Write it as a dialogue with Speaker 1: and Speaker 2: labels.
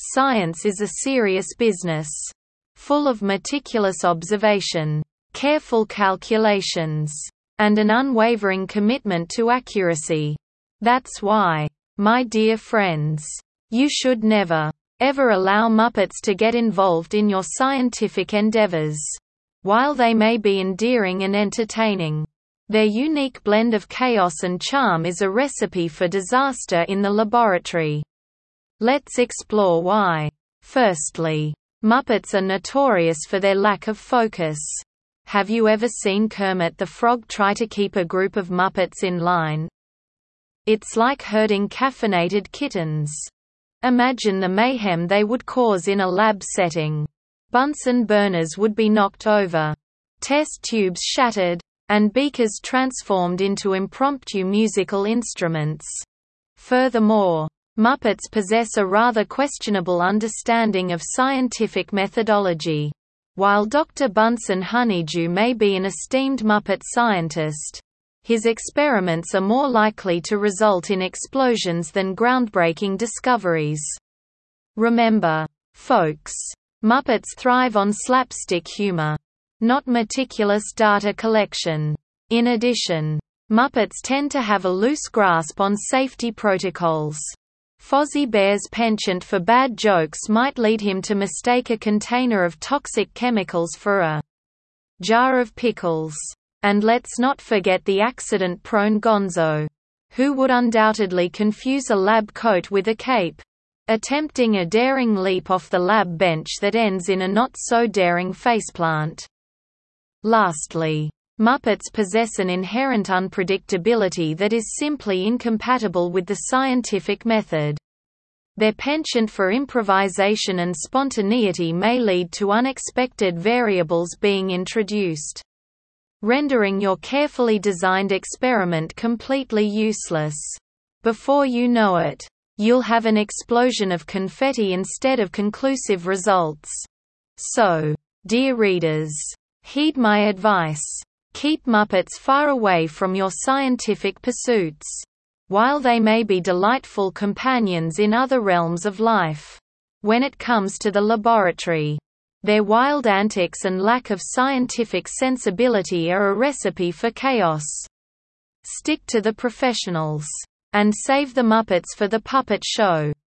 Speaker 1: Science is a serious business. Full of meticulous observation, careful calculations, and an unwavering commitment to accuracy. That's why, my dear friends, you should never, ever allow Muppets to get involved in your scientific endeavors. While they may be endearing and entertaining, their unique blend of chaos and charm is a recipe for disaster in the laboratory. Let's explore why. Firstly, Muppets are notorious for their lack of focus. Have you ever seen Kermit the Frog try to keep a group of Muppets in line? It's like herding caffeinated kittens. Imagine the mayhem they would cause in a lab setting. Bunsen burners would be knocked over, test tubes shattered, and beakers transformed into impromptu musical instruments. Furthermore, Muppets possess a rather questionable understanding of scientific methodology. While Dr. Bunsen Honeydew may be an esteemed Muppet scientist, his experiments are more likely to result in explosions than groundbreaking discoveries. Remember, folks, Muppets thrive on slapstick humor, not meticulous data collection. In addition, Muppets tend to have a loose grasp on safety protocols. Fozzie Bear's penchant for bad jokes might lead him to mistake a container of toxic chemicals for a jar of pickles. And let's not forget the accident-prone Gonzo, who would undoubtedly confuse a lab coat with a cape, attempting a daring leap off the lab bench that ends in a not-so-daring faceplant. Lastly, Muppets possess an inherent unpredictability that is simply incompatible with the scientific method. Their penchant for improvisation and spontaneity may lead to unexpected variables being introduced, rendering your carefully designed experiment completely useless. Before you know it, you'll have an explosion of confetti instead of conclusive results. So, dear readers, heed my advice. Keep Muppets far away from your scientific pursuits. While they may be delightful companions in other realms of life, when it comes to the laboratory, their wild antics and lack of scientific sensibility are a recipe for chaos. Stick to the professionals. And save the Muppets for the puppet show.